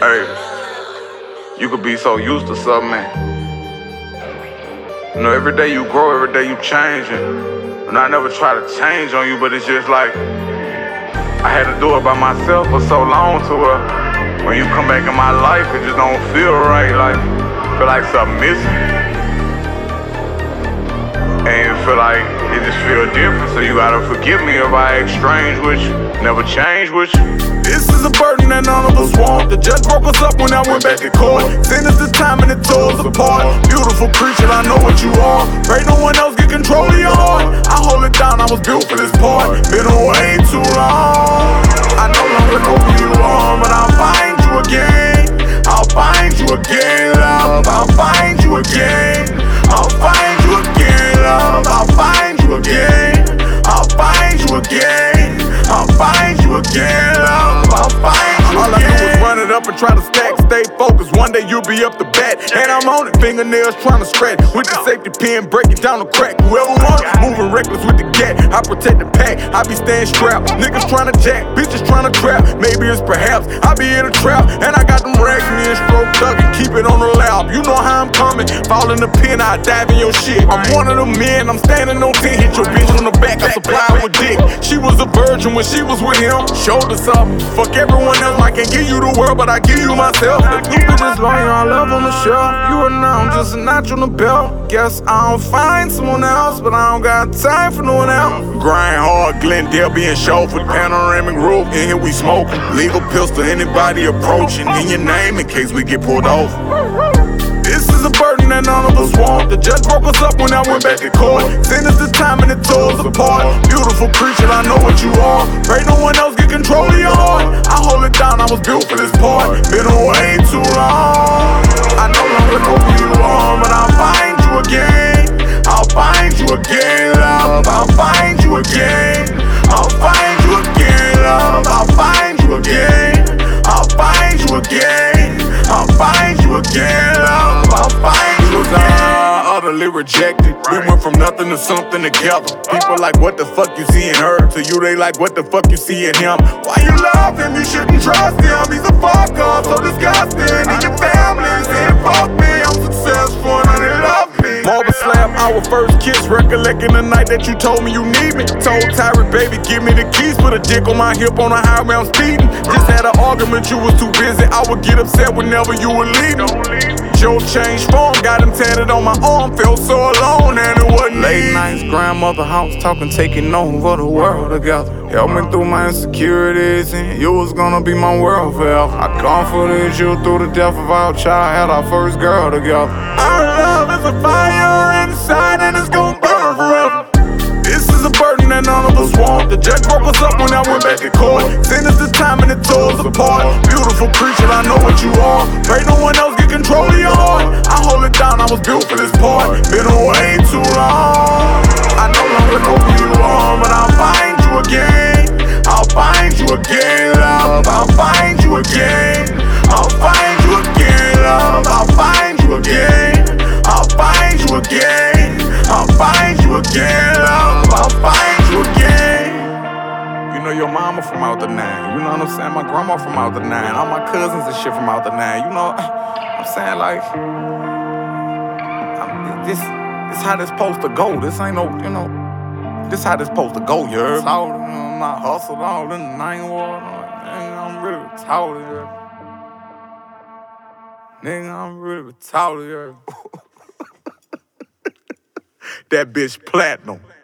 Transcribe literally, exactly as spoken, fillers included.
Hey, you could be so used to something. You know, every day you grow, every day you changing. And I never try to change on you, but it's just like I had to do it by myself for so long to where when you come back in my life, it just don't feel right. Like, feel like something missing. And it feel like it just feel different. So you gotta forgive me if I act strange with you, never change with you. This is a burden that none of us want. The judge broke us up when I went back to court. Sentenced this time and it tore us apart. Beautiful creature, I know what you are. Pray no one else get control of your heart. I hold it down, I was built for this part. Been away too long. I no longer know who you are, but I'll find you again. I'll find you again, love. I'll find you again. I'll find you again, love. I'll find you again. I'll find you again. I'll find you again, love. I'll find you All again. All I do is run it up and try to stack, stay focused. One day you'll be up the bat, and I'm on it. Fingernails trying to scratch with the safety pin, breaking down the crack. Whoever wants, moving reckless with the gat. I protect the pack, I be staying strapped. Niggas trying to jack, bitches trying to trap. Maybe it's perhaps I be in a trap, and I got them racks, me and stroke tuck and keep it on the lap. You know how I'm coming, fall in the pin, I dive in your shit. I'm one of them men, I'm standing on ten, hit your bitch on the back, I supply her with dick. She was a virgin when she was with him. Showed us up, fuck everyone else. I can't give you the world, but I give you myself. You be this loyal, I love on the shelf. You are now just a notch on the belt. Guess I'll find someone else, but I don't got time for no one else. Grind hard, Glendale being chauffeured, panoramic roof. In here we smoking. Legal pistol, anybody approaching. In your name in case we get pulled off. This is a burden that none of us want. The judge broke us up when I went back to court. Sentenced this time and it tore us apart. Beautiful creature, I know what you are. Pray no one else get control of your heart. I hold it down, I was built for this part. Been away too long. I no longer know who you are, but I'll find you again. I'll find you again, love. I'll find you again. I'll find you again, love. I'll find you again. I'll find you again. I'll find you again, love. I'll find you again. Utterly rejected. We went from nothing to something together. People like, what the fuck you see in her? To you, they like, what the fuck you see in him? Why you love him? You shouldn't trust him. He's a fuck up, so disgusting. And your family saying, fuck me. I'm successful and they love me. Marble slab, our first kiss. Recollecting the night that you told me you need me. Told Tyrant, baby, give me the keys. Put a dick on my hip on the highway, I'm speeding. Just had an argument, you was too busy. I would get upset whenever you were leaving. Joe changed form, got him tatted on my arm. Felt so alone and it wasn't late nights, grandmother house talking, taking over the world together. Help me through my insecurities, and you was gonna be my world forever. I comforted you through the death of our child, had our first girl together. Our love is a fire inside and it's gonna burn forever. This is a burden that none of us want. The judge broke us up when I went back to court. Sentenced this time and it tore us apart. Beautiful creature, I know what you are. Pray no one else get control of your heart. I hold it down, I was built for this part. Been away too long. I no longer know who you are, but I'll find you again. I'll find you again, love. I'll find you again. I'll find you again, love. I'll find you again. I'll find you again. I'll find you again, love. I'll find you again. You know your mama from out the nine. You know what I'm saying? My grandma from out the nine. All my cousins and shit from out the nine. You know, I'm saying like, I'm, this, this how this supposed to go. This ain't no, you know, this how this supposed to go. You heard? All, you know, I'm not hustled all in the nine war. Nigga, I'm really retarded. You heard? Nigga, I'm really retarded. You heard? That bitch platinum.